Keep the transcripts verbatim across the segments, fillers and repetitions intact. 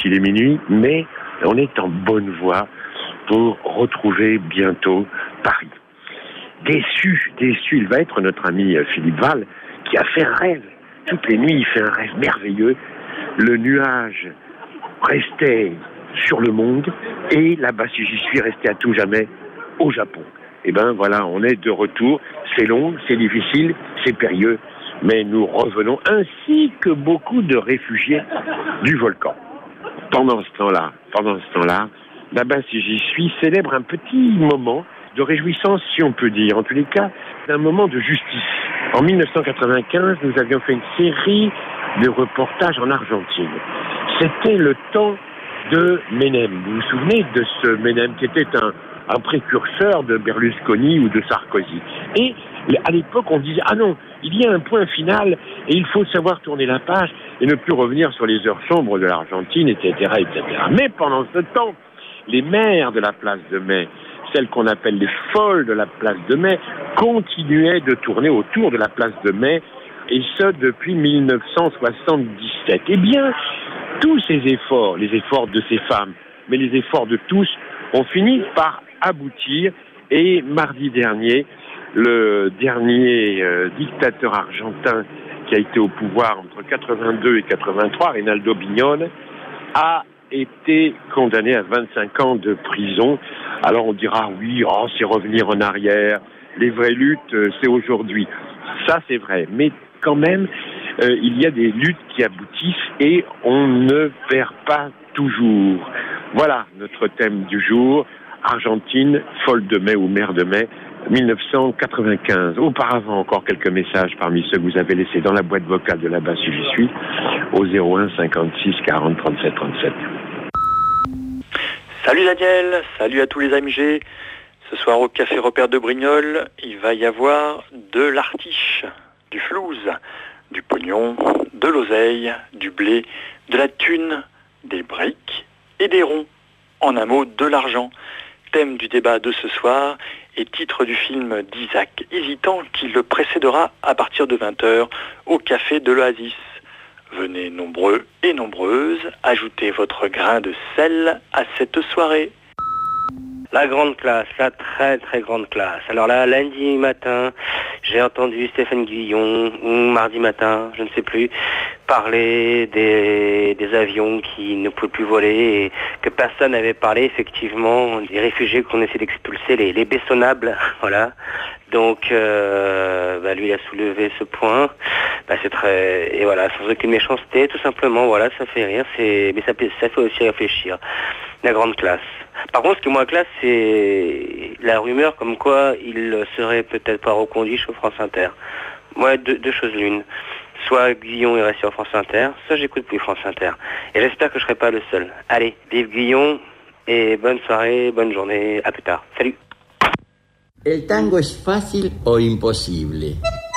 qu'il est minuit, mais on est en bonne voie pour retrouver bientôt Paris. Déçu, déçu, il va être notre ami Philippe Val, qui a fait un rêve. Toutes les nuits, il fait un rêve merveilleux. Le nuage restait sur le monde, et là-bas, si j'y suis, resté à tout jamais au Japon. Et ben voilà, on est de retour. C'est long, c'est difficile, c'est périlleux, mais nous revenons, ainsi que beaucoup de réfugiés du volcan. Pendant ce temps-là, pendant ce temps-là, là-bas, si j'y suis, célèbre un petit moment de réjouissance, si on peut dire. En tous les cas, un moment de justice. En dix-neuf cent quatre-vingt-quinze, nous avions fait une série de reportages en Argentine. C'était le temps de Menem. Vous vous souvenez de ce Menem qui était un, un précurseur de Berlusconi ou de Sarkozy. Et à l'époque, on disait « Ah non, il y a un point final et il faut savoir tourner la page et ne plus revenir sur les heures sombres de l'Argentine, et cetera, et cetera » Mais pendant ce temps, les maires de la place de Mai, celles qu'on appelle les folles de la place de Mai, continuaient de tourner autour de la place de Mai, et ce depuis dix-neuf cent soixante-dix-sept. Eh bien, tous ces efforts, les efforts de ces femmes, mais les efforts de tous, ont fini par aboutir, et mardi dernier, le dernier euh, dictateur argentin qui a été au pouvoir entre quatre-vingt-deux et quatre-vingt-trois, Reinaldo Bignone, a été condamné à vingt-cinq ans de prison. Alors on dira oui, oh, c'est revenir en arrière, les vraies luttes, euh, c'est aujourd'hui. Ça c'est vrai, mais quand même, euh, il y a des luttes qui aboutissent et on ne perd pas toujours. Voilà notre thème du jour, Argentine, folle de mai ou mère de mai, dix-neuf cent quatre-vingt-quinze. Auparavant, encore quelques messages parmi ceux que vous avez laissés dans la boîte vocale de là-bas si j'y suis, au zéro un cinquante-six quarante trente-sept trente-sept. Salut Daniel, salut à tous les amis G. Ce soir au Café Repère de Brignoles, il va y avoir de l'artiche, du flouze, du pognon, de l'oseille, du blé, de la thune, des briques et des ronds. En un mot, de l'argent. Thème du débat de ce soir et titre du film d'Isaac Hésitant qui le précédera à partir de vingt heures au Café de l'Oasis. Venez nombreux et nombreuses, ajoutez votre grain de sel à cette soirée. La grande classe, la très très grande classe. Alors là, lundi matin, j'ai entendu Stéphane Guillon, ou mardi matin, je ne sais plus, parler des, des avions qui ne pouvaient plus voler et que personne n'avait parlé effectivement des réfugiés qu'on essaie d'expulser, les, les bessonnables, voilà. Donc, euh, bah, lui, il a soulevé ce point. Bah, c'est très, et voilà, sans aucune méchanceté, tout simplement, voilà, ça fait rire, c'est, mais ça, ça fait aussi réfléchir. La grande classe. Par contre, ce qui est moins classe, c'est la rumeur comme quoi il serait peut-être pas reconduit chez France Inter. Moi, deux, deux choses l'une. Soit Guillon est resté sur France Inter, soit j'écoute plus France Inter. Et j'espère que je serai pas le seul. Allez, vive Guillon, et bonne soirée, bonne journée, à plus tard. Salut. ¿El tango es fácil o imposible?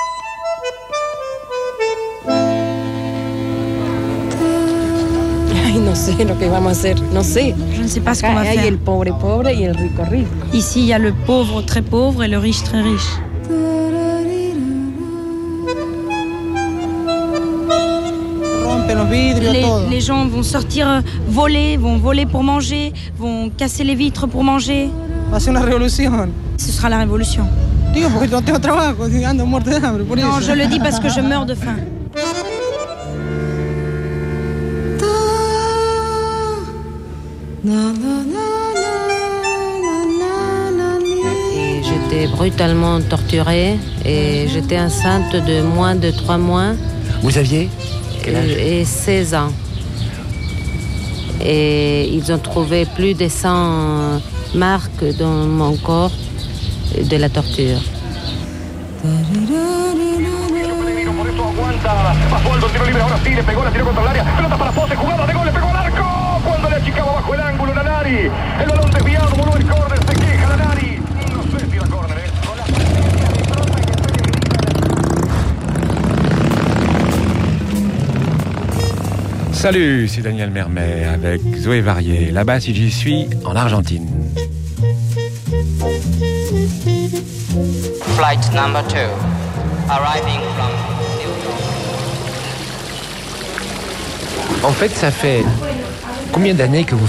Ay, no sé lo que vamos a hacer, no sé. Je ne sais pas ce Acá qu'on va hay faire. el pobre pobre y el rico rico. Ici, il y a le pauvre très pauvre et le riche très riche. Les, les gens vont sortir euh, voler, vont voler pour manger, vont casser les vitres pour manger. Hace una revolución. Ce sera la révolution. Digo, porque no tengo trabajo, ando muerto de hambre, por Non, eso. je le dis parce que je meurs de faim. Et j'étais brutalement torturée et j'étais enceinte de moins de trois mois. Vous aviez quel âge? Et seize ans. Et ils ont trouvé plus de cent marques dans mon corps de la torture. Salut, c'est Daniel Mermet avec Zoé Varier, là-bas si j'y suis, en Argentine. Flight number two, arriving from New York. En fait, ça fait Combien d'années que vous